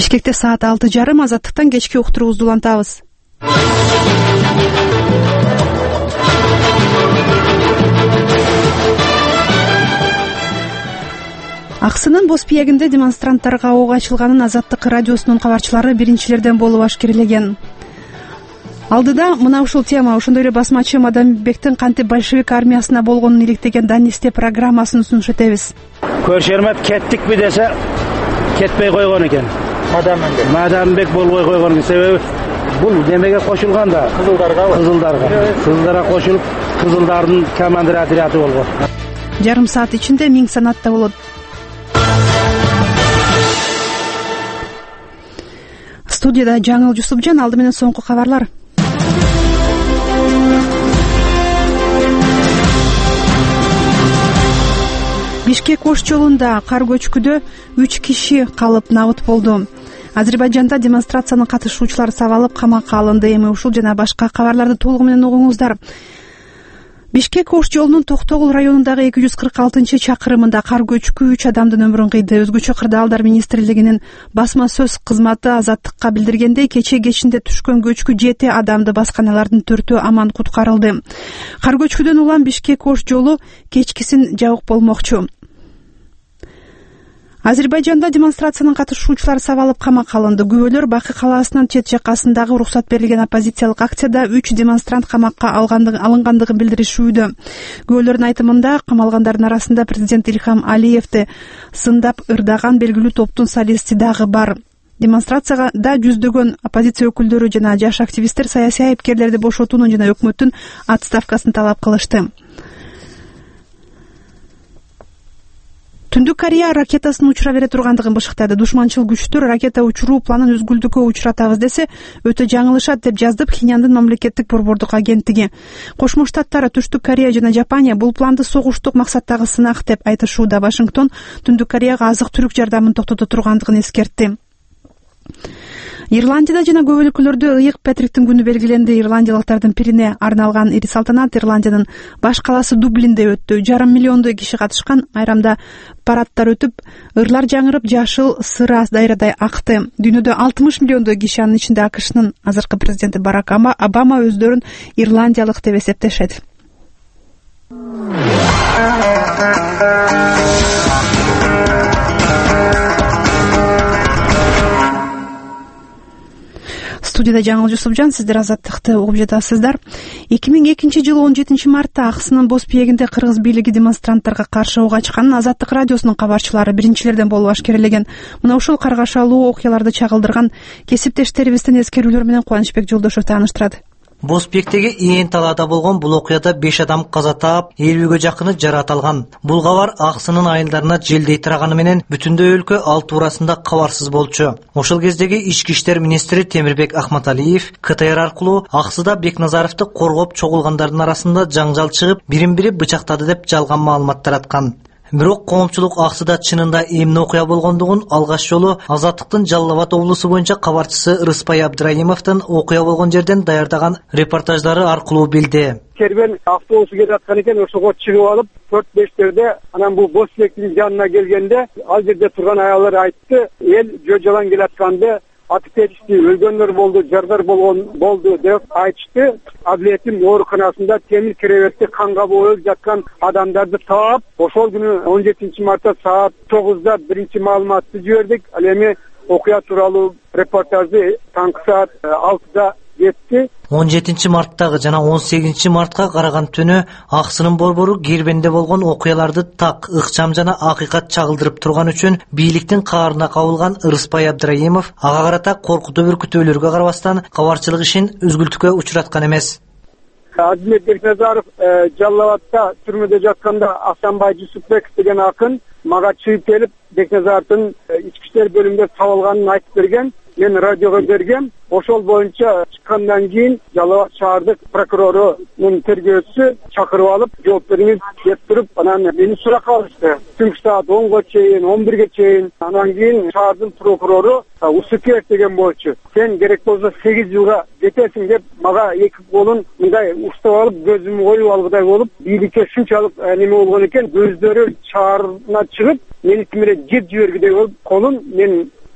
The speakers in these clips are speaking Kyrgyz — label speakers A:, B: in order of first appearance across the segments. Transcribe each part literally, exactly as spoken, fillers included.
A: Бишкекте саат алты жарым. Азаттыктан кечки уктуруубузду улантабыз. Аксынын боз пиягинде демонстранттарга ок ачылганын Азаттык радиосунун кабарчылары биринчилерден болуп ашкерелеген. Алдыда мына ушул тема, ошондой эле басмачы Мадамбектин кантип большевик армиясына болгонун иликтеген Данисте программасын сунуш этебиз.
B: Көршөрмөп кеттикпи десе, кетпей койгон экен. Мадамбек. Мадамбек болбой койгон себеби бул немеге кошулган да? Кызылдарга. Кызылдарга. Кызылдарга кошулуп, кызылдардын командир отряды болгон.
A: Жарым саат ичинде миң санатта болот. Студияда Жаңыл Жусупжан, алды менен соңку кабарлар. Бишкек-Ош жолунда кар көчкүдө үч киши калып набыт болду. Азербайжанда демонстрациянын катышуучулары сабалып камакка алынды. Эми ушул жана башка кабарларды толугу менен угуңуздар. Бишкек-Ош жолунун Токтогул районундагы эки жүз кырк алтынчы чакырымында кар көчкү үч адамдын өмүрүн кыйды. Өзгөчө Кырдаалдар министрлигинин басма сөз кызматы Азаттыкка билдиргендей, кече кечинде түшкөн көчкү жети адамды баскан, алардын төртөө аман куткарылды. Кар көчкүдөн улам Бишкек-Ош жолу кечкисин жабык болмокчу. Азербайжанда демонстрациянын катышуучулары сабалып камакка алынды. Күбөлөр Бакы калаасынын чет жакасындагы уруксат берилген оппозициялык акцияда үч демонстрант камакка алынгандыгын билдиришүүдө. Күбөлөрдүн айтымында камалгандардын арасында президент Ильхам Алиевди сындап ырдаган белгилүү топтун солисти дагы бар. Демонстрацияда жүздөгөн оппозиция өкүлдөрү жана жаш активисттер саясий айыпкерлерди бошотуунун жана өкмөттүн отставкасын талап кылышты. Түндүк Корея ракетасын учура бере тургандыгын бышыктады. Душманчыл күчтөр ракета учуруу планын өзгүлдүккө учуратабыз десе, өтө жаңылышат деп жазды Пхеньяндын мамлекеттик борбордук агенттиги. Кошмо Штаттар, Түштүк Корея жана Жапония бул планды согуштук максаттагы сынак деп айтышууда. Вашингтон Түндүк Кореяга азык-түлүк жардамын токтото тургандыгын эскертти. Ирландияда жана көп өлкөлөрдө ыйык Патриктин күнү белгиленди. Ирландиялыктардын пирине арналган ири салтанат Ирландиянын баш калаасы Дублинде өттү. Жарым миллиондой киши катышкан. Айрамда парадтар өтүп, ырлар жаңырып, жашыл сыра дайрадай акты. Дүйнөдө алтымыш миллиондой киши, анын ичинде АКШнын азыркы президенти Барак Обама өздөрүн ирландиялык деп эсептешет. Студияда Жаңыл Жусупжан, сиздер Азаттыкты угуп жатасыздар. эки миң экинчи жылы он жетинчи мартта Аксынын боз пиегинде кыргыз бийлиги демонстранттарга каршы ок ачканын Азаттык радиосунун кабарчылары биринчилерден болуп ашкерелеген. Мына ушул каргашалуу окуяларды чагылдырган кесиптештерибиздин эскерүүлөрү менен Кубанычбек Жолдошов тааныштырат.
C: Боз пиектеги иен талаада болгон бул окуяда беш адам каза таап, элүүгө жакыны жараат алган. Бул кабар Аксынын айылдарына желдей тараганы менен бүтүндөй өлкө ал туурасында кабарсыз болчу. Ошол кездеги ички иштер министри Темирбек Ахматалиев КТР аркылуу Аксыда Бекназаровду коргоп чогулгандардын арасында жаңжал чыгып, бирин-бири бычактады деп жалган маалымат тараткан. Бирок коомчулук Аксыда чынында эмне окуя болгондугун алгач жолу Азаттыктын Жалал Абад облусу боюнча кабарчысы Рыспай Абдраимовдун окуя болгон жерден даярдаган репортаждары аркылуу билди.
D: Кербен автобусу келе аткан экен, ошого чыгып алып, төрт бештерде анан бул боз пиектин жанына келгенде, ал жерде турган аялдар айтты, эл жөө жалаң келе атканды атып кетишти, өлгөндөр болду, жардар болгон болду деп айтышты. Адлиеттин ооруканасында темир керебетти канга боелуп жаткан адамдарды таап, ошол күнү он жетинчи мартта саат тогузда биринчи маалыматты жибердик. Ал эми окуя тууралуу репортажды таңкы саат алтыда жетти.
C: он жетинчи марттагы жана он сегизинчи мартка караган түнү Аксынын борбору Кирбенде болгон окуяларды так, ыкчам жана акыйкат чагылдырып турган үчүн бийликтин каарына кабылган Рыспай Абдраимов ага карата коркутуу бүркүтүүлөргө карабастан кабарчылык ишин үзгүлтүккө учураткан эмес.
D: Азимет Бекназаров Жалал Абадта түрмөдө жатканда Асанбай Жусупбеков деген акын мага чыгып келип Бекназаровдун ички иштер бөлүмүндө табылганын айтып берген. Мен радиого бергем. Ошол боюнча чыккандан кийин Жалал Абад шаардык прокурорунун тергөөчүсү чакырып алып, жооп бериңиз деп туруп, анан мени суракка алышты. Түнкү саат онго чейин, он бирге чейин. Анан кийин шаардын прокурору Усукеев деген болчу. Сен керек болсо сегиз жылга жетесиң деп мага эки колун мындай уштап алып, көзүмү оюп алгыдай болуп, бийликке шунчалык неме болгон экен, көздөрү шаарына чыгып, мени тимире жеп жибергидей болуп, колун мен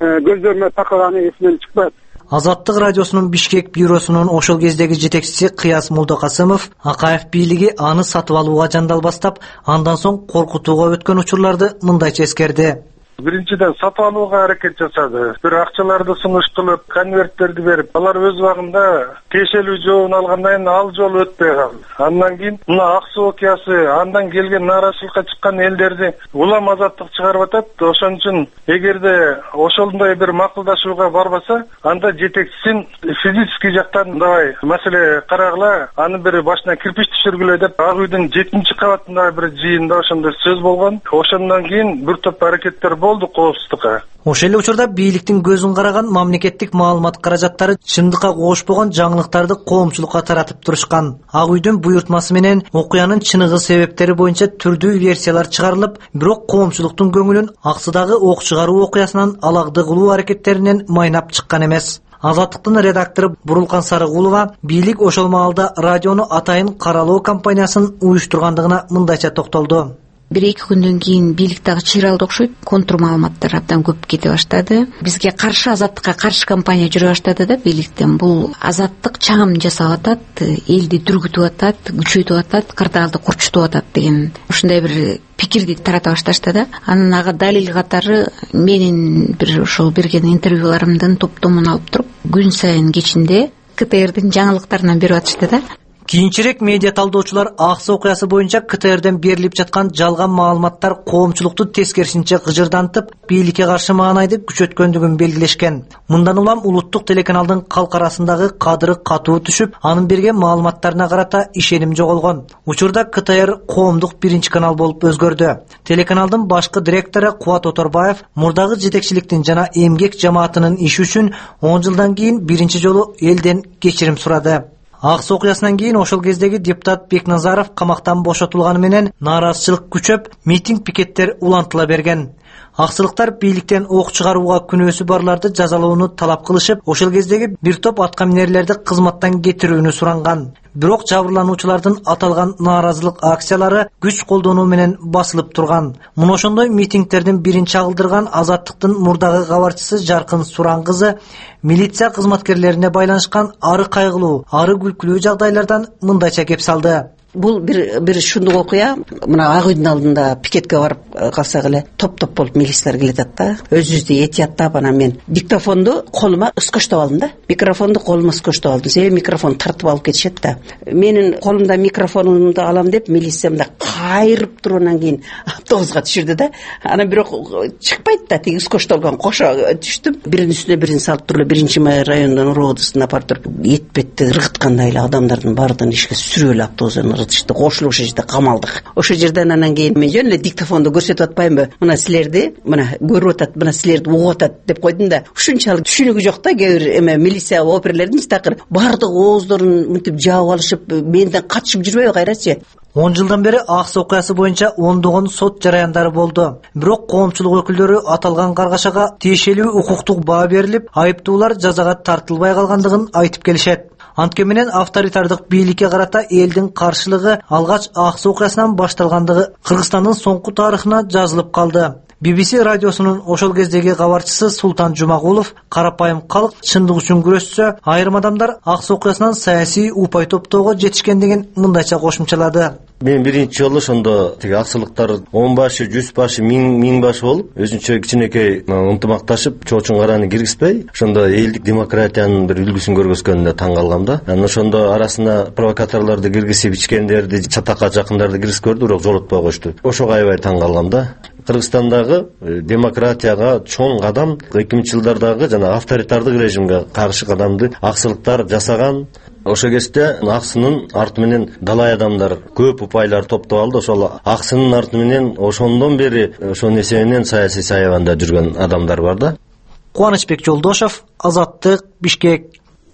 D: көздөрүмө такаганы эсимден чыкпайт.
C: Азаттык радиосунун Бишкек бюросунун ошол кездеги жетекчиси Кыяс Молдокасымов Акаев бийлиги аны сатып алууга жандалбастап, андан соң коркутууга өткөн учурларды мындайча эскерди.
E: Биринчиден сатып алууга аракет жасады. Бир акчаларды сунуш кылып, конверттерди берип, алар өз убагында тиешелүү жообун алгандан кийин ал жолу өтпөй калды. Андан кийин мына Ак Суу окуясы, андан келген нааразычылыкка чыккан элдерди улам азаттык чыгарып атат. Ошон үчүн эгерде ошондой бир макулдашууга барбаса, анда жетекчисин физический жактан давай маселе карагыла, аны бир башына кирпич түшүргүлө деп Ак үйдүн жетинчи кабатындагы бир жыйында ошондой сөз болгон. Ошондон кийин бир топ аракеттер болду коопсуздукка.
C: Ошол эле учурда бийликтин көзүн караган мамлекеттик маалымат каражаттары чындыкка кошпогон жаңылыктарды коомчулукка таратып турушкан. Ак үйдүн буйртмасы менен окуянын чыныгы себептери боюнча түрдүү версиялар чыгарылып, бирок коомчулуктун көңүлүн Аксыдагы ок чыгаруу окуясынан алагды кылуу аракеттеринен майнап чыккан эмес. Азаттыктын редактору Бурулкан Сарыгулова бийлик ошол маалда радиону атайын каралоо кампаниясын уюштургандыгына мындайча токтолду.
F: Бир-эки күндөн кийин бийликтеги чыйралды окшойт, контур маалыматтар абдан көп кете баштады. Бизге каршы, азаттыкка каршы кампания жүрө баштады да бийликтен. Бул азаттык чагым жасап атат, элди дүргүтүп атат, күчөйтүп атат, кырдаалды курчутуп атат деген ушундай бир пикирди тарата башташты да. Анын ага далил катары менин бир ошол берген интервьюларымдын топтомун алып туруп, күн сайын кечинде КТРдин жаңылыктарынан берип атышты да.
C: Кийинчерээк медиа талдоочулар Ак Суу окуясы боюнча КТРден берилип жаткан жалган маалыматтар коомчулукту тескерисинче кыжырдантып, бийликке каршы маанайды күчөткөндүгүн белгилешкен. Мындан улам улуттук телеканалдын калк арасындагы кадыры катуу түшүп, анын берген маалыматтарына карата ишеним жоголгон. Учурда КТР коомдук биринчи канал болуп өзгөрдү. Телеканалдын башкы директору Кубат Оторбаев мурдагы жетекчиликтин жана эмгек жамаатынын иши үчүн он жылдан кийин биринчи жолу элден кечирим сурады. Ак Суу окуясынан кийин ошол кездеги депутат Бекназаров камактан бошотулганы менен нааразычылык күчөп, митинг пикеттер улантыла берген. Аксылыктар бийликтен ок чыгарууга күнөөсү барларды жазалоону талап кылышып, ошол кездеги бир топ аткаминерлерди кызматтан кетирүүнү суранган. Бирок жабырлануучулардын аталган нааразылык акциялары күч колдонуу менен басылып турган. Мына ошондой митингтердин бирин чагылдырган Азаттыктын мурдагы кабарчысы Жаркын Суран кызы милиция кызматкерлерине байланышкан ары кайгылуу, ары күлкүлүү жагдайлардан мындайча кеп салды.
G: Бул бир бир шундук окуя. Мына Ак үйдүн алдында пикетке барып калсак эле топ-топ болуп милициялар келатат да. Өзүбүздү этияттап, анан мен диктофонду колума ыскоштоп алдым да. Микрофонду колума ыскоштоп алдым. Себеби микрофон тартып алып кетишет да. Менин колумда микрофонумду алам деп милиция мында кайрып туруп кийин автобуска түшүрдү да. Анан бирок чыкпайт да, тиги ыскоштолгон кошо түштүм. Биринин үстүнө бирин салып туруп, биринчи май районунун РОДУсуна апарып туруп, этпетти ыргыткандай эле адамдардын баардыгын ишке сүрүп эле автобустан ыргытышты. Кошулуп ошол жерде камалдык. Ошол жерден анан кийин мен жөн эле диктофонду көрсөтүп атпаймынбы? Мына силерди, мына көрүп атат, мына силерди угуп атат деп койдум да. Ушунчалык түшүнүгү жок да, кээ бир эме милиция оперлердин такыр баардык ооздорун мынтип жаап алышып, менден качып жүрбөйбү кайрачы?
C: он жылдан бери Ак Суу окуясы боюнча ондогон сот жараяндары болду. Бирок коомчулук өкүлдөрү аталган каргашага тиешелүү укуктук баа берилип, айыптуулар жазага тартылбай калгандыгын айтып келишет. Анткени менен авторитардык бийликке карата элдин каршылыгы алгач Ак Суу окуясынан башталгандыгы Кыргызстандын соңку тарыхына жазылып калды. би би си радиосунун ошол кездеги кабарчысы Султан Жумагулов карапайым калк чындык үчүн күрөшсө, айрым адамдар Ак Суу окуясынан саясий упай топтоого жетишкендигин мындайча кошумчалады.
H: Мен биринчи жолу ошондо тиги аксылыктар он башы, жүз башы, миң башы болуп, өзүнчө кичинекей ынтымакташып, чоочун караны киргизбей, ошондо элдик демократиянын бир үлгүсүн көргөзгөнүнө таң калгам да. Анан ошондо арасына провокаторлорду киргизип, ичкендерди, чатакка жакындарды киргизип көрдү, бирок жолотпой кошту. Ошого аябай таң калгам да. Кыргызстандагы демократияга чоң кадам, эки миңинчи жылдардагы жана авторитардык режимге каршы кадамды аксылыктар жасаган. Ошол кезде Аксынын арты менен далай адамдар көп упайлар топтоп алды. Ошол Аксынын арты менен ошондон бери ошонун эсебинен саясий саябанда жүргөн адамдар бар да.
C: Кубанычбек Жолдошов, Азаттык, Бишкек.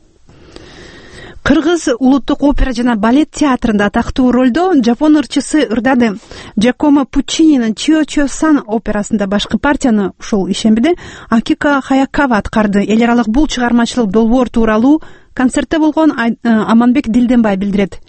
A: Кыргыз улуттук опера жана балет театрында атактуу ролдо жапон ырчысы ырдады. Джакомо Пуччининин Чио-Чио-сан операсында башкы партияны ушул ишембиде Акика Хаякава аткарды. Эл аралык бул чыгармачылык долбоор тууралуу концертте болгон Аманбек Дилденбай билдирет.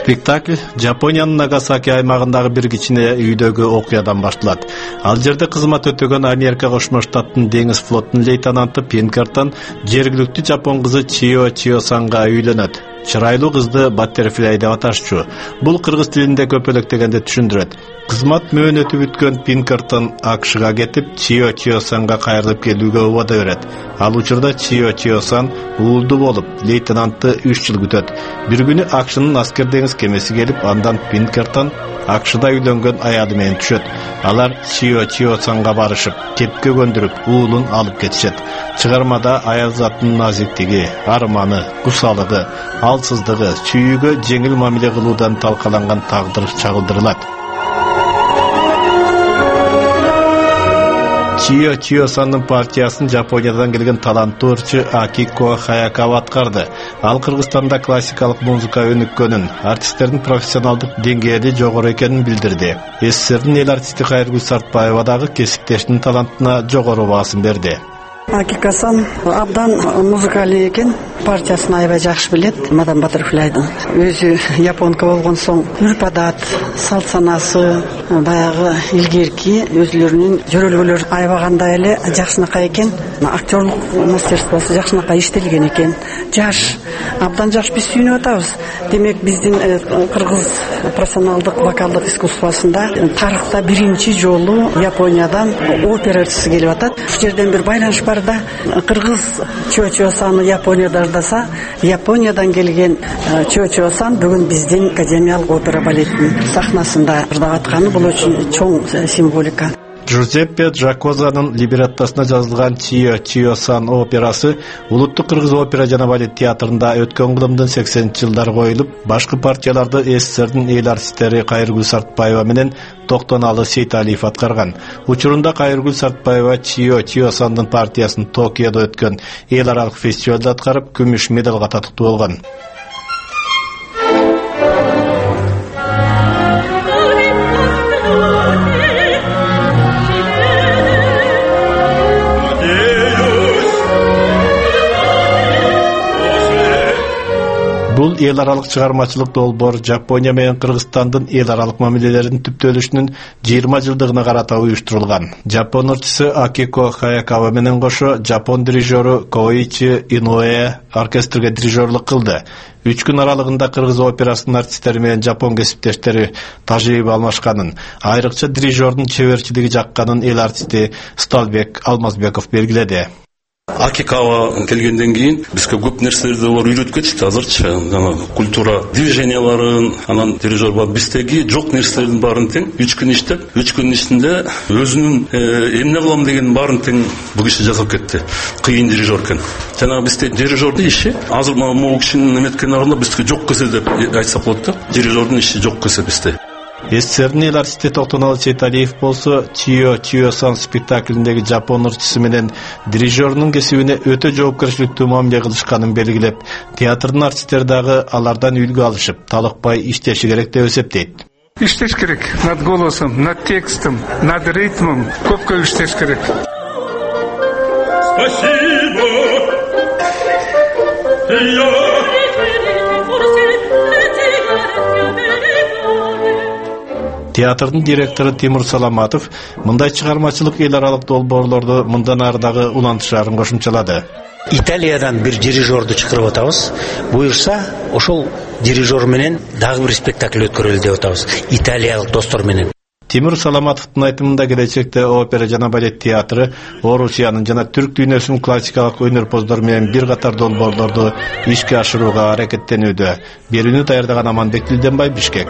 I: Спектакль Жапониянын Нагасаки аймагындагы бир кичине үйдөгү окуядан башталат. Ал жерде кызмат өтөгөн Америка Кошмо Штаттын деңиз флотунун лейтенанты Пинкертон жергиликтүү жапон кызы Чио Чиосанга үйлөнөт. Чырайлуу кызды Баттерфляй деп аташчу. Бул кыргыз тилинде көпөлөк дегенде түшүндүрөт. Кызмат мөөнөтү бүткөн Пинкертон АКШга кетип, Чио Чиосанга кайрылып келүүгө убада берет. Ал учурда Чио Чиосан уулду болуп, лейтенантты үч жыл күтөт. Бир күнү АКШнын аскер деңиз кемеси келип, андан Пинкертон АКШда үйлөнгөн аялы менен түшөт. Алар Чио Чиосанга барышып, кепке көндүрүп, уулун алып кетишет. Чыгармада аял заттын назиктиги, арманы, кусалыгы, алсыздыгы, сүйүүгө жеңил мамиле кылуудан талкаланган тагдыр чагылдырылат. Чио Чиосанын партиясын Жапониядан келген таланттуу ырчы Акико Хаякава аткарды. Ал Кыргызстанда классикалык музыка өнүккөнүн, артисттердин профессионалдык деңгээли жогору экенин билдирди. СССРдин эл артисти Кайыргүл Сартбаева дагы кесиптешинин талантына жогору баасын берди.
G: Акикасан абдан музыкалый экен, партиясын аябай жакшы билет. Мадам Баттерфляйдын өзү японка болгон соң үрп адат, салт санасы баягы илгерки өзлөрүнүн жөрөлгөлөрү аябагандай эле жакшынакай экен. Актерлук мастерствосу жакшынакай иштелген экен. Жаш, абдан жакшы, биз сүйүнүп атабыз. Демек биздин кыргыз профессионалдык вокалдык искусствосунда тарыхта биринчи жолу Япониядан опера ырчысы келип атат. Бул жерден бир байланыш бар да. Кыргыз Чио Чиосаны Японияда ырдаса, Япониядан келген Чио Чиосан бүгүн биздин академиялык опера балеттин сахнасында ырдап атканы бул өчүн чоң символика.
I: Джузеппе Джакозанын либреттосуна жазылган Чио Чиосан операсы Улуттук кыргыз опера жана балет театрында өткөн кылымдын сексенинчи жылдары коюлуп, башкы партияларды СССРдин эл артисттери Кайыргүл Сартбаева менен Токтоналы Сейталиев аткарган. Учурунда Кайыргүл Сартбаева Чио Чиосандын партиясын Токиодо өткөн эл аралык фестивалда аткарып, күмүш медалга татыктуу болгон. Бул эл аралык чыгармачылык долбоор Жапония менен Кыргызстандын эл аралык мамилелеринин түптөлүшүнүн жыйырма жылдыгына карата уюштурулган. Жапон ырчысы Акико Хаякава менен кошо жапон дирижеру Коичи Инуэ оркестрге дирижерлук кылды. Үч күн аралыгында кыргыз операсынын артисттери менен жапон кесиптештери тажрыйба алмашканын, айрыкча дирижердун чеберчилиги жакканын эл артисти Сталбек Алмазбеков белгиледи.
J: Акикава келгенден кийин бизге көп нерселерди алар үйрөтүп кетишти. Азырчы жана культура движенияларын, анан дирижер бар биздеги жок нерселердин баарын тең үч күн иштеп, үч күнүн ичинде өзүнүн эмне кылам дегенин баарын тең бул киши жасап кетти. Кыйын дирижер экен. Жана бизде дирижердин иши азыр могу кишинин эметкен арында бизге жок кесе деп айтсак болот да. Дирижердин иши жок кесе бизде.
I: СССРдин эл артисти Токтоналы Сейталиев болсо Чио Чиосан спектаклиндеги жапон ырчысы менен дирижердун кесибине өтө жоопкерчиликтүү мамиле кылышканын белгилеп, театрдын артисттери дагы алардан үлгү алышып, талыкпай иштеши керек деп эсептейт.
K: Иштеш керек над голосом, над текстом, над ритмом, көпкө иштеш керек. Спасибо.
I: Театрдын директору Тимур Саламатов мындай чыгармачылык эл аралык долбоорлорду мындан ары дагы улантышаарын кошумчалады.
L: Италиядан бир дирижерду чакырып атабыз. Буюрса, ошол дирижер менен дагы бир спектакль өткөрөлү деп атабыз. Италиялык достор менен.
I: Тимур Саламатовдун айтымында келечекте опера жана балет театры Орусиянын жана түрк дүйнөсүнүн классикалык өнөрпоздору менен бир катар долбоорлорду ишке ашырууга аракеттенүүдө. Берүүнү даярдаган Аманбек Дилденбай, Бишкек.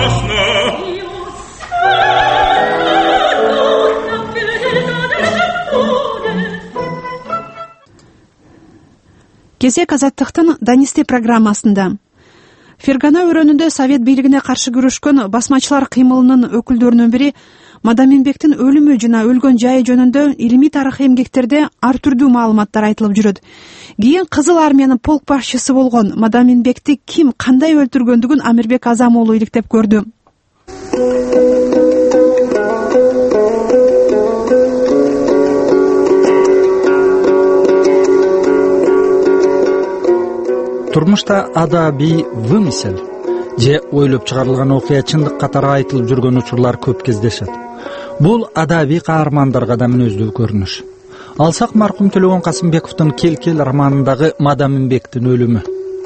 A: Кезек Азаттыктын Данисте программасында. Фергана өрөөнүндө Совет бийлигине каршы күрөшкөн басмачылар кыймылынын өкүлдөрүнүн бири Мадаминбектин өлүмү жана өлгөн жайы жөнүндө илимий тарых эмгектерде ар түрдүү маалыматтар айтылып жүрөт. Кийин Кызыл армиянын полк башчысы болгон Мадаминбекти ким кандай өлтүргөндүгүн Амирбек Азам уулу иликтеп көрдү.
M: Турмушта адабий вымысел же ойлоп чыгарылган окуя чындык катары айтылып жүргөн учурлар көп кездешет. Бул адабий каармандарга да мүнөздүү көрүнүш. Алсак маркум Төлөгөн Касымбековдун Кел-кел романындагы Мадаминбектин өлүмү.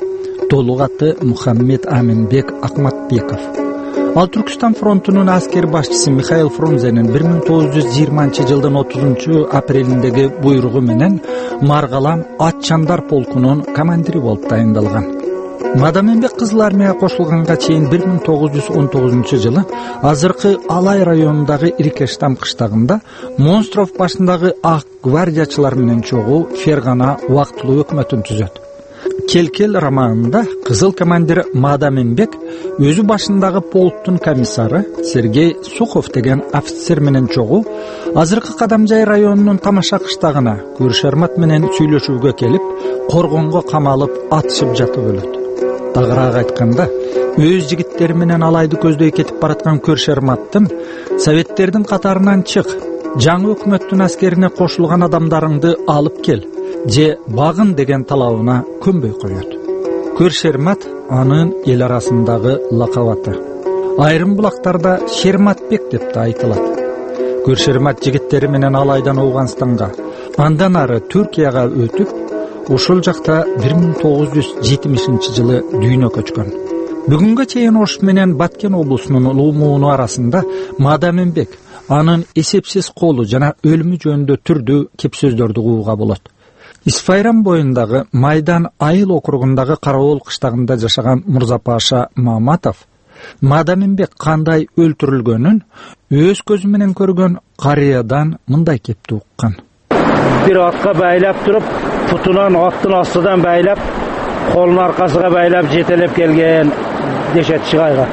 M: Толук аты Мухаммед Аминбек Акматбеков. Ал Түркистан фронтунун аскер башчысы Михаил Фрунзенин бир миң тогуз жүз жыйырманчы жылдын отузунчу апрелиндеги буйругу менен Маргалам Атчандар полкунун командири болуп дайындалган. Мадаминбек Кызыл армияга кошулганга чейин бир миң тогуз жүз он тогузунчу жылы азыркы Алай районундагы Иркештам кыштагында Монстров башындагы ак гвардиячылар менен чогуу Фергана убактылуу өкмөтүн түзөт. Кел-кел романында Кызыл командир Мадаминбек өзү башындагы полктун комиссары Сергей Сухов деген офицер менен чогуу азыркы Кадамжай районунун Тамаша кыштагына Көршермат менен сүйлөшүүгө келип, коргонго камалып атышып жатып өлөт. Тагыраак айтканда, өз жигиттери менен Алайды көздөй кетип бараткан Көршерматтын советтердин катарынан чык, жаңы өкмөттүн аскерине кошулган адамдарыңды алып кел, же багын деген талабына көнбөй коет. Көршермат анын эл арасындагы лакабаты. Айрым булактарда Шерматбек деп да айтылат. Көршермат жигиттери менен Алайдан Ауганстанга, андан ары Түркияга өтүп, ошол жакта бир миң тогуз жүз жетимишинчи жылы дүйнө көчкөн. Бүгүнгө чейин Ош менен Баткен облусунун улуу мууну арасында Мадаминбек анын эсепсиз колу жана өлүмү жөнүндө түрдүү кеп сөздөрдү угууга болот. Исфайран боюндагы Майдан Айыл округундагы Караол кыштагында жашаган Мурзапаша Маматов Мадаминбек кандай өлтүрүлгөнүн өз көзү менен көргөн карыядан мындай кепти уккан.
B: Bir atqa байлап туруп, путунан аттын астыдан байлап, колун аркасыга байлап жетелеп келген дешет Чыгайга.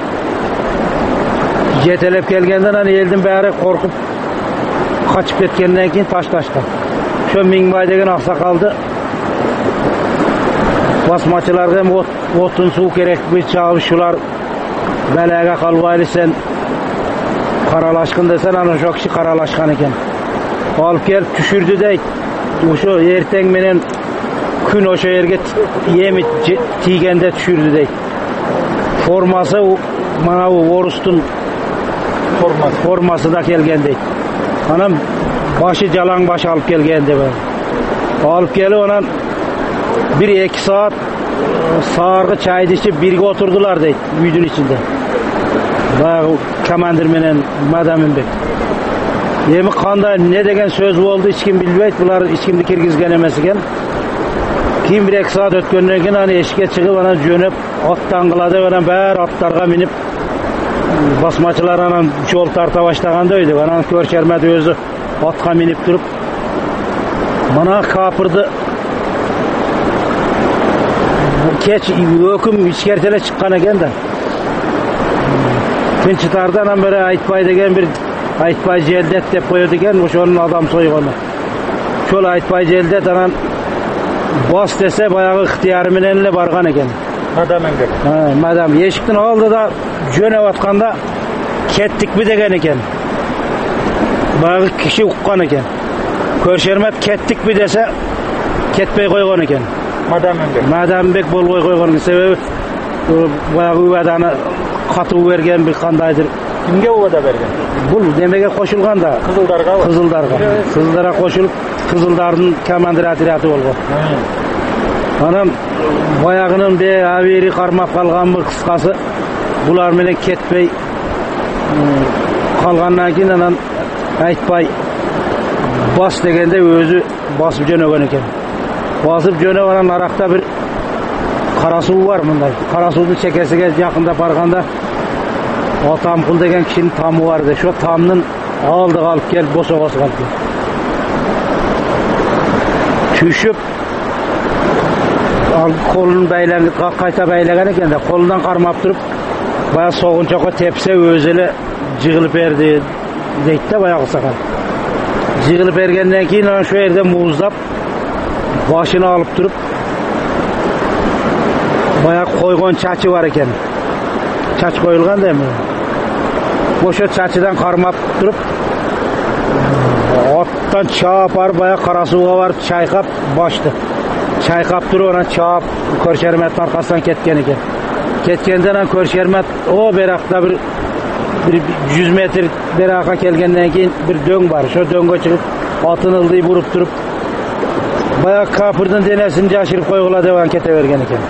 B: Жетелеп келгенден анан элдин баары коркуп качып кеткенден кийин ташташкан. Ошо Миңбай деген аксакалды басмачыларга эми отун суу керекпи, чабышуулар балага калбайлы сен каралашкын десен, анан ошо киши каралашкан экен. Алып келип түшүрдү дейт. Ошо эртең менен күн ошо жерге эми тийгенде түшүрдү дейт. Формасы мана орустун формасы формасы да келген дейт. Анан башы жалаң баш алып келген деп. Алып келип анан бир эки саат сааргы чайды ичип бирге отурдулар дейт үйдүн ичинде. Баягы командир менен Мадаминбек. Эми кандай не деген сөз болду, эч ким билбейт. Булар эч кимди киргизген эмес экен. Кийин бир эки саат өткөндөн кийин аны эшикке чыгып, анан жөнөп, аттангыла деп анан баары аттарга минип басмачылар анан жол тарта баштаганда өйдү. Анан Көршермат өзү атка минип туруп, мана капырды кеч өкүм ичкертеле чыккан экен да. Тынчытардан анан бери Айтбай деген бир Айтбай Желдет деп коет экен, ошонун адам сойгону. Ошол Айтбай Желдет анан бас десе баягы ыктыяры менен эле барган экен. Мадаминбек. Ha, мадам эшиктин алдыда жөнөп атканда кеттикпи деген экен. Баягы киши уккан экен. Көршермет кеттикпи десе кетпей койгон экен. Мадаминбек. Мадаминбек болбой койгон себеби баягы убаданы катуу берген бир кандайдыр. Кимге убада берген? Бул немеге кошулган да? Кызылдарга. Кызылдарга. Кызылдарга кошулуп, Кызылдардын командир отряды болгон. Анан баягынын бе абери кармап калганбы, кыскасы булар менен кетпей калгандан кийин анан Айтпай бас дегенде өзү басып жөнөгөн экен. Басып жөнөп анан аракта бир кара суу бар мындай. Кара суудун чекесиге жакындап барганда Атамкул деген кишинин тамы бар да. Ошо тамдын алдыга алып келип босогосу калып. Түшүп ал колун байланып кайта байлаган экен да. Колунан кармап туруп, баягы согунчокко тепсе өзү эле жыгылып берди дейт да баягы сакал. Жыгылып бергенден кийин ошо жерде мууздап башын алып туруп, баягы койгон чачы бар экен. Чач коюлган да эми. Ошо чачыдан кармап туруп, аттан чаап барып, баягы кара сууга барып чайкап башты. Чайкап туруп, анан чаап Көршерметтин аркасынан кеткен экен. Ketkenden an Körşermat o berakta bir bir yüz metr beraka kelgenden keyin bir döng var. Şo döngө çıkıp atın ıldıy burup turup bayağı kapırdan denesini jaşırıp koygula devan kete bergen eken.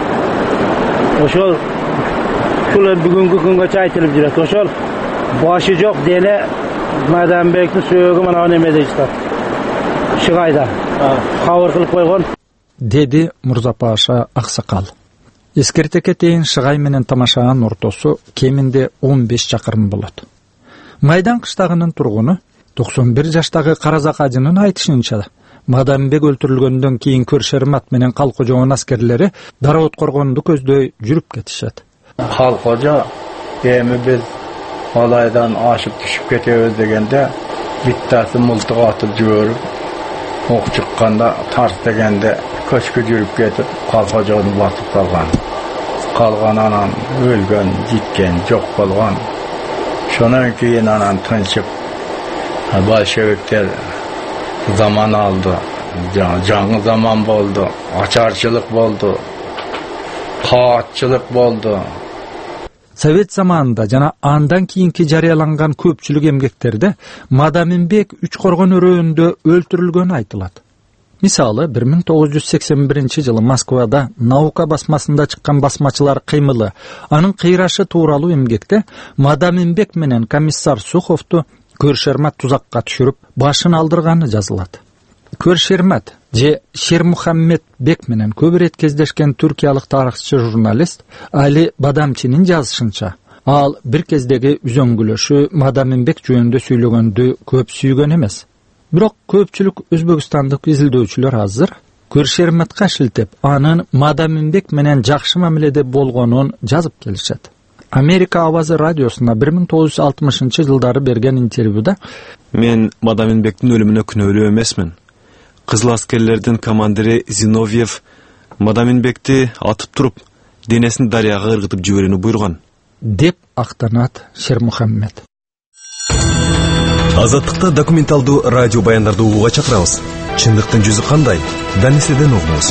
B: Oşol şol bugünkü küngacha aytılıp жүрөт. Oşol başı jok dene Madambek'in söögü mana o nemede çıktı. Şıgayda. Kavır kılıp koygon.
M: Dedi Murza Paşa Aksakal. Eskерте кетейин, Шыгай менен Тамашаанын ортосу кеминде он беш чакырым болот. Майдан кыштагынын тургуну токсон бир жаштагы Каразак ажынын айтышынча Мадамбек өлтүрүлгөндөн кийин Көршермат менен Калкожонун аскерлери Дараот коргонду көздөй жүрүп кетишет.
N: Калкожо эми биз Алайдан ашып түшүп кетебиз дегенде биттасы мылтык атып жиберип ок чыкканда тарс дегенде көчкү жүрүп кетип Калкожону басып калган. Калган анан өлгөн, житкен, жок болгон. Шонан кийин анан тынчып большевиктер zaman aldı. Жаңы zaman болду. Açarçılık болду. Каатчылык болду.
M: Совет заманында жана андан кийинки жарыяланган көпчүлүк эмгектерде Мадаминбек үч коргон өрөөндө өлтүрүлгөнү айтылат. Мисалы, бир миң тогуз жүз сексен биринчи жылы Москвада Наука басмасында чыккан басмачылар кыймылы, анын кыйрашы тууралуу эмгекте Мадаминбек менен комиссар Суховду Көршермат тузакка түшүрүп, башын алдырганы жазылат. Көршермат же Шермухаммед Бек менен көп ирет кездешкен түркиялык тарыхчы журналист Али Бадамчинин жазышынча, ал бир кездеги үзөңгүлөшү Мадаминбек жөнүндө сүйлөгөндү көп сүйгөн эмес. Бирок көпчүлүк өзбекстандык изилдөөчүлөр азыр Көршерматка шилтеп, анын Мадаминбек менен жакшы мамиледе болгонун жазып келишет. Америка Авазы радиосуна бир миң тогуз жүз алтымышынчы жылдары берген интервьюда
O: мен Мадаминбектин өлүмүнө күнөөлүү эмесмин. Кызыл аскерлердин командири Зиновьев Мадаминбекти атып туруп, денесин дарыяга ыргытып жиберүүнү буйруган,
M: деп актанат Шермухаммед.
P: Азаттыкта документалдуу радио баяндарды угууга чакырабыз. Чындыктын жүзү кандай? Даниседен угуңуз.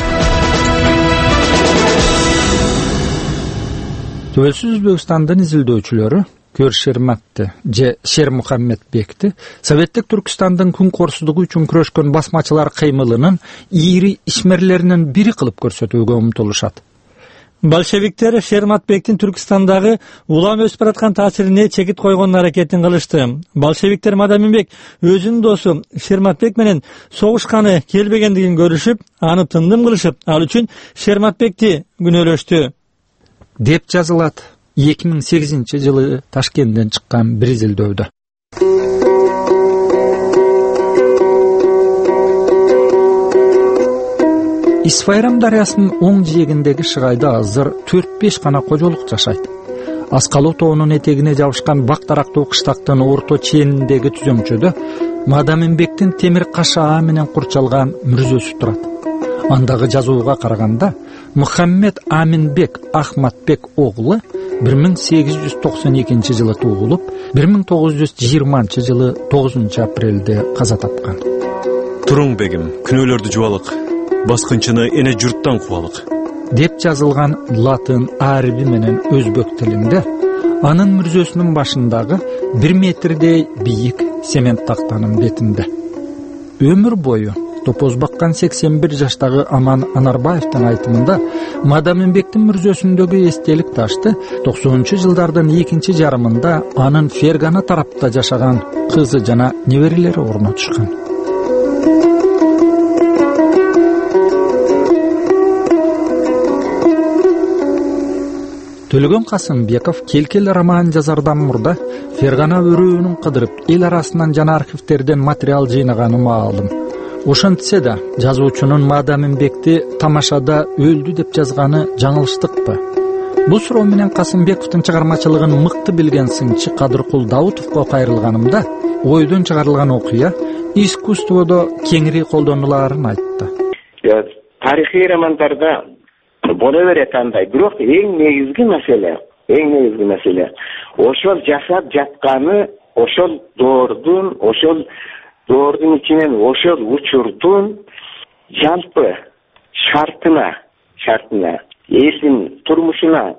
M: Тәуелсиз Өзбекстандын изилдөөчүлөрү Көршерматты же Шермухаммед Бекти Советтик Түркистандын күн корсуздугу үчүн күрөшкөн басмачылар кыймылынын ийри ишмерлеринин бири кылып көрсөтүүгө умтулушат.
Q: Большевиктер Шерматбектин Түркистандагы улам өсүп бараткан таасирине чекит койгон аракетин кылышты. Большевиктер Мадаминбек өзүнүн досу Шерматбек менен согушканы келбегендигин көрүшүп, аны тындым кылышып, ал үчүн Шерматбекти күнөөлөштү,
M: деп жазылат эки миң сегизинчи жылы Ташкенттен чыккан бир изилдөөдө. Исфайрам дарыясынын оң жээгиндеги Шыгайда азыр төрт беш гана кожолук жашайт. Аскалуу тоонун этегине жабышкан бак дарактуу кыштактын орто чениндеги түзөмчөдө Мадаминбектин темир кашаа менен курчалган мүрзөсү турат. Андагы жазууга караганда Мухаммед Аминбек Ахматбек оглу бир миң сегиз жүз токсон экинчи жылы туулуп, бир миң тогуз жүз жыйырманчы жылы тогузунчу апрелде каза тапкан.
O: Туруң бегим, күнөөлөрдү жубалык, баскынчыны эне журттан кубалык,
M: деп жазылган латын, араби менен өзбек тилинде. Анын мүрзөсүнүн башындагы бир метрдей бийик семент тактанын бетинде. Өмүр бою топоз баккан сексен бир жаштагы Аман Анарбаевдин айтымында Мадаминбектин мүрзөсүндөгү эстелик ташты токсонунчу жылдардын экинчи жарымында анын Фергана тарапта жашаган кызы жана неберелери орнотушкан. Төлөгөн Касымбеков Келкел романын жазардан мурда Фергана өрөөнүн кыдырып, эл арасынан жана архивтерден материал жыйнаганы маалым. Ошентсе да, жазуучунун Мадаминбекти тамашада өлдү деп жазганы жаңылыштыкпы? Бул суроо менен Касымбековдун чыгармачылыгын мыкты билген сынчы Кадыркул Даутовго кайрылганымда, ойдон чыгарылган окуя искусстводо кеңири колдонуларын айтты.
R: Тарихий романдарда боло берет андай, бирок эң негизги маселе, эң негизги маселе ошол жашап жатканы, ошол доордун, ошол доордун ичинен ошол учурдун жалпы шартына, шартына, элдин турмушуна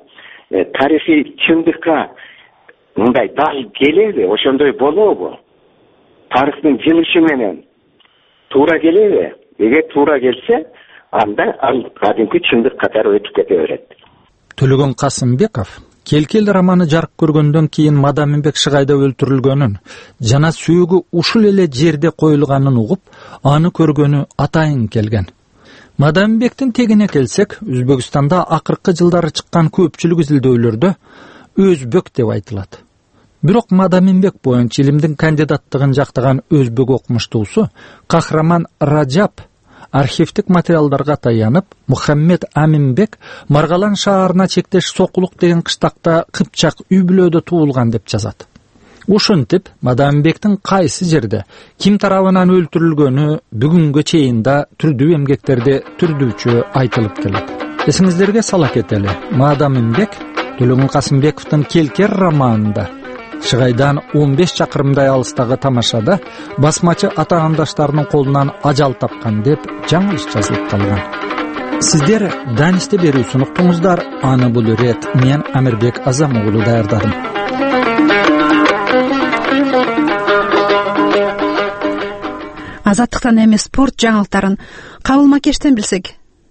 R: тарыхый чындыкка мындай дал келеби, ошондой болобу? Тарыхтын жылышы менен туура келеби? Эгер туура келсе, анда ал кадимки чындык катары өтүп кете берет.
M: Төлөгөн Касымбеков Келкел романы жарык көргөндөн кийин Мадаминбек Шыгайда өлтүрүлгөнүн жана сүйөгү ушул эле жерде коюлганын угуп, аны көргөнү атайын келген. Мадаминбектин тегине келсек, Өзбекстанда акыркы жылдары чыккан көпчүлүк изилдөөлөрдө өзбек деп айтылат. Бирок Мадаминбек боюнча илимдин кандидаттыгын жактаган өзбек окумуштуусу Кахраман Раджаб архивдик материалдарга таянып, Мухаммед Аминбек Маргалан шаарына чектеш Сокулук деген кыштакта Кыпчак үй бүлөдө туулган деп жазат. Ушинтип, Мадаминбектин кайсы жерде, ким тарабынан өлтүрүлгөнү бүгүнгө чейин да түрдүү эмгектерде түрдүүчө айтылып келет. Эсиңиздерге сала кетели, Мадаминбек Төлөгөн Касымбековдун Келкер романында Шыгайдан он беш чакырымдай алыстагы тамашада басмачы ата-андаштарынын колунан ажал тапкан деп жаңылыш жазылып калган. Сиздер Данисте берүүсүн уктуңуздар. Аны бул ирет мен Амирбек Азам уулу даярдадым.
A: Азаттыктан эми спорт жаңылыктарын Кабыл Макештен билсек.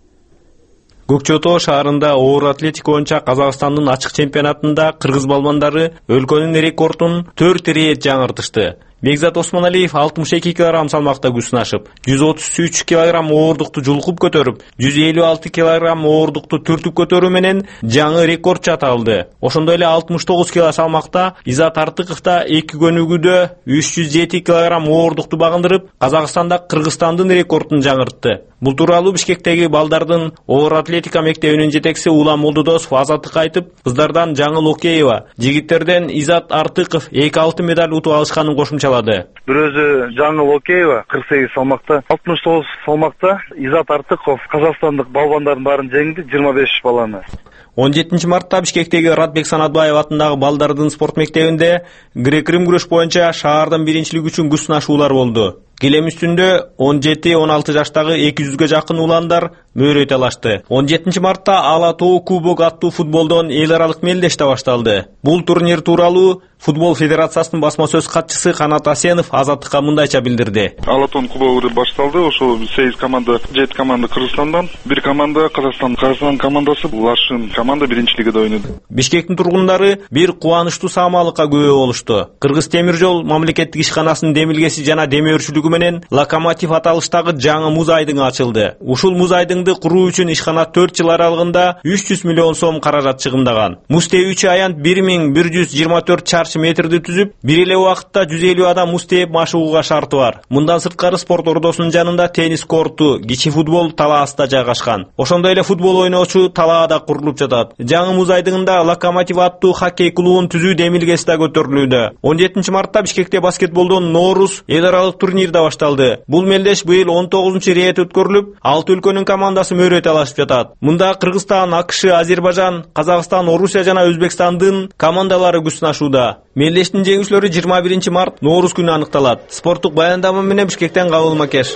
I: Көкчө Тоо шаарында оор атлетика боюнча Казакстандын ачык чемпионатында кыргыз балбандары өлкөнүн рекордун төрт ирет жаңыртышты. Бекзат Осмоналиев алтымыш эки килограмм салмакта күч сынашып, жүз отуз үч килограмм оордукту жулкуп көтөрүп, жүз элүү алты килограмм оордукту түртүп көтөрүү менен жаңы рекорд чаталды. Ошондой эле алтымыш тогуз кило салмакта Изат Артыков да эки көнүгүүдө үч жүз жети килограмм оордукту багындырып, Казакстанда Кыргызстандын рекордун жаңыртты. Бул тууралуу Бишкектеги балдардын оор атлетика мектебинин жетекчиси Улам Молдодосов азаттыкка айтып, кыздардан Жаңыл Океева, жигиттерден Изат Артыков эки алтын медаль утуп алышканын кошумчалады.
E: Бир өзү Жаңыл Океева кырк сегиз салмакта, алтымыш тогуз салмакта Изат Артыков казакстандык балбандардын баарын жеңди, жыйырма беш баланы.
I: он жетинчи мартта Бишкектеги Радбек Санатбаев атындагы балдардын спорт мектебинде грек-рим күрөш боюнча шаардын биринчилиги үчүн күч сынашуулар болду. Келем үстүндө он жети он алты жаштагы эки жүзгө жакын уландар мөөрөй талашты. он жетинчи мартта Ала Тоо кубок аттуу футболдон эл аралык мелдеште башталды. Бул турнир тууралуу Футбол Федерациясынын басма сөз катчысы Канат Асенов Азаттыкка мындайча билдирди.
E: Ала Тоо кубогу башталды. Ошол сегиз команда, жети команда Кыргызстандан, бир команда Казакстан. Казакстан командасы Лашын команда биринчи лигада ойноду.
I: Бишкектин тургундары бир кубанычтуу саамалыкка күбө болушту. Кыргыз темир жол мамлекеттик ишканасынын демилгеси жана демөөрчүлүгү менен Локомотив аталыштагы жаңы муз айдыгы ачылды. Ушул муз айдыңды куруу үчүн ишкана төрт жыл аралыгында үч жүз миллион сом каражат чыгымдаган. Муз тебүүчү аянт бир миң бир жүз жыйырма төрт чарчы метрди түзүп, бир эле убакытта жүз элүү адам муз тээп машыгууга шарты бар. Мындан сырткары спорт ордосунун жанында теннис корту, кичи футбол талаасы да жайгашкан. Ошондой эле футбол ойноочу талаа да курулуп жатат. Жаңы муз айдыгында Локомотив аттуу хоккей клубун түзүү демилгеси да көтөрүлүүдө. он жетинчи мартта Бишкекте баскетболдон Ноорус эл аралык турнир да башталды. Бул мелдеш быйыл он тогузунчу ирет өткөрүлүп, алты өлкөнүн командасы мөөрөй талашып жатат. Мында Кыргызстан, АКШ, Азербайжан, Казакстан, Орусия жана Өзбекстандын командалары күч сынашууда. Мелдештин жеңүүчүлөрү жыйырма биринчи март Ноорус күнү аныкталат. Спорттук баяндама менен Бишкектен Кабыл Макеш.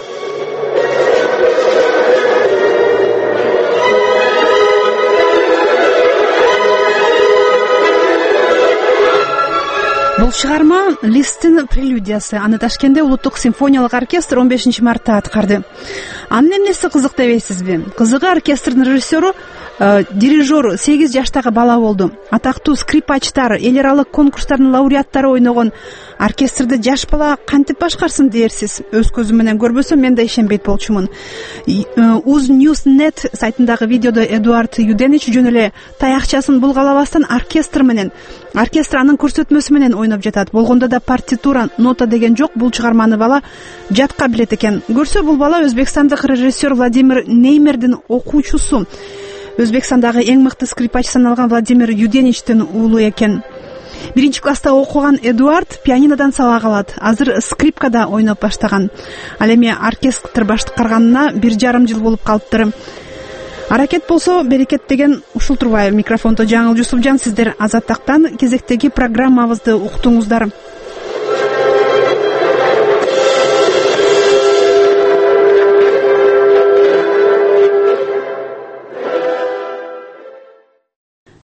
A: Бул чыгарма Листтин прелюдиясы. Аны Ташкентте улуттук симфониялык оркестр он бешинчи мартта аткарды. Анын эмнеси кызык дебейсизби? Кызыгы оркестрдин режиссеру дирижер сегиз жаштагы бала болду. Атактуу скрипачтар, эл аралык конкурстардын лауреаттары ойногон оркестрди жаш бала кантип башкарсын дерсиз. Өз көзүм менен көрбөсөм мен да ишенбейт болчумун. Uznewsnet сайтындагы видеодо Эдуард Юденич жөн эле таякчасын булгалабастан оркестр менен, оркестр анын көрсөтмөсү менен ойноп жатат. Болгондо да партитура, нота деген жок. Бул чыгарманы бала жатка билет экен. Көрсө бул бала өзбекстандык режиссер Владимир Неймердин окуучусу. Өзбекстандагы эң мыкты скрипач саналган Владимир Юденичтин уулу экен. Биринчи класста окуган Эдуард пианинодан сабак алат. Азыр скрипкада ойноп баштаган. Ал эми оркестр башкарганына бир жарым жыл болуп калыптыр. Аракет болсо берекет деген ушул турбайбы. Микрофондо Жаңыл Жусупжан, сиздер Азаттыктан кезектеги программабызды уктуңуздар.